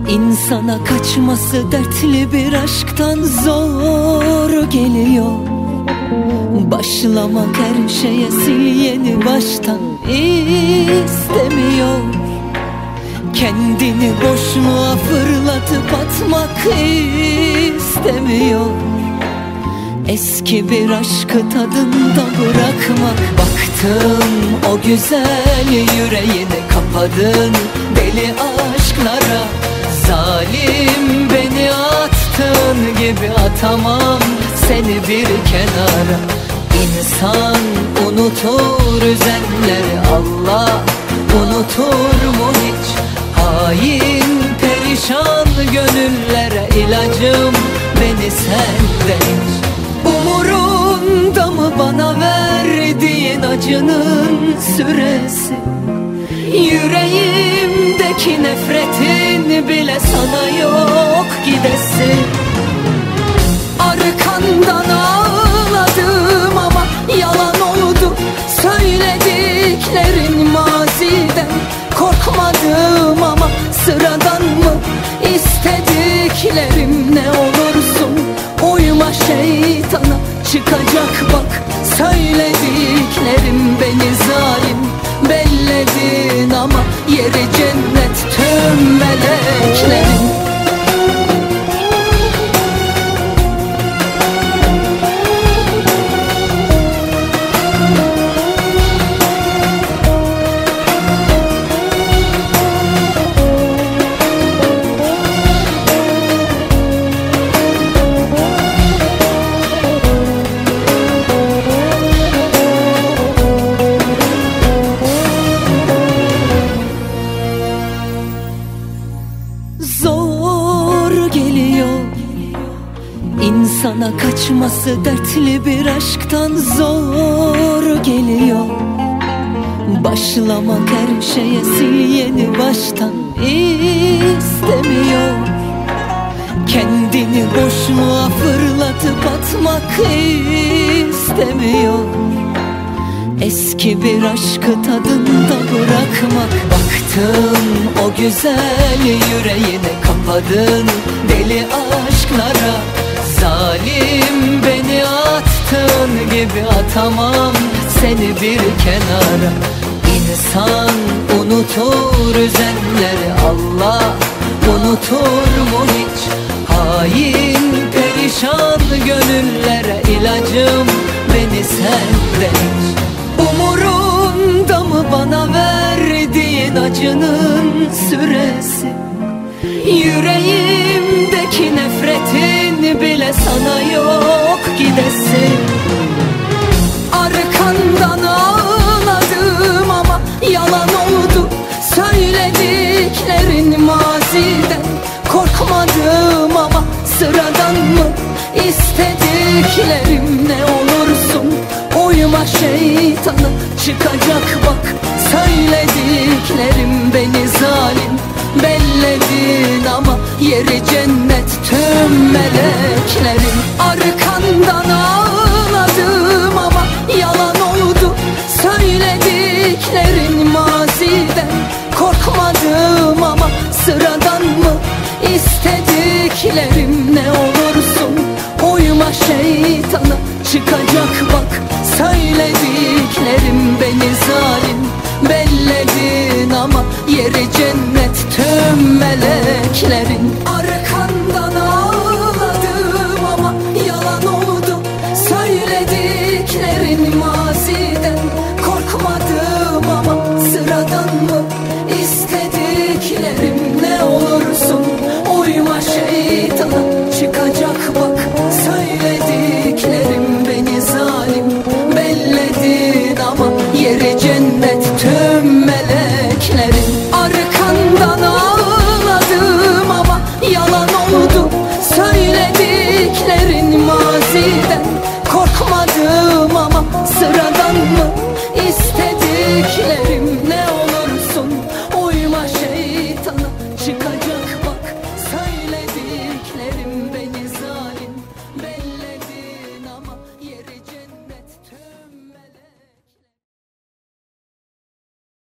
İnsana kaçması dertli bir aşktan zor geliyor. Başlamak her şeye sil yeni baştan istemiyor. Kendini boşluğa fırlatıp atmak istemiyor. Eski bir aşkı tadında bırakmak. Baktım o güzel yüreğini kapadın deli aşklara. Zalim beni attığın gibi atamam seni bir kenara. İnsan unutur üzenleri, Allah unutur mu hiç? Hain perişan gönüllere ilacım beni senden hiç. Umurunda mı bana verdiğin acının süresi? Yüreğimdeki nefretin bile sana yok gidesi. Arkandan ağladım ama yalan oldu söylediklerin maziden. Korkmadım ama sıradan mı istediklerim? Ne olursun uyma şeytana, çıkacak bak söylediklerim. Beni zalim belledin ama yeri cennet tüm meleklerin. Zor geliyor İnsana kaçması dertli bir aşktan zor geliyor. Başlamak her şeye sil yeni baştan istemiyor. Kendini boşluğa fırlatıp atmak istemiyor. Eski bir aşkı tadında bırakmak. Baktım o güzel yüreğini kapadın deli aşklara. Zalim beni attığın gibi atamam seni bir kenara. İnsan unutur üzenleri, Allah unutur mu hiç? Hain perişan gönüllere ilacım beni senden hiç. Umurunda mı bana verdiğin acının süresi? Yüreğimdeki nefretin bile sana yok gidesi. Arkandan ağladım ama yalan oldu söylediklerin maziden. Korkmadım ama sıradan mı istediklerim? Ne olursun uyma şeytana, çıkacak bak söylediklerim. Beni zalim belledin ama yeri cennet tüm meleklerin. Arkandan ağladım ama yalan oldu söylediklerin maziden. Korkmadım ama sıradan mı istediklerim? Ne olursun uyma şeytana, çıkacak bak söylediklerim. Beni zalim belledin ama yeri cennet tüm meleklerin. Arkandan ağladım ama yalan oldu söylediklerin maziden. Korkmadım ama sıradan mı istediklerim? Ne olursun uyma şeytana, çıkacak bak söylediklerim. Beni zalim belledin ama yeri cennet tüm meleklerin. Arkandan ağladım ama yalan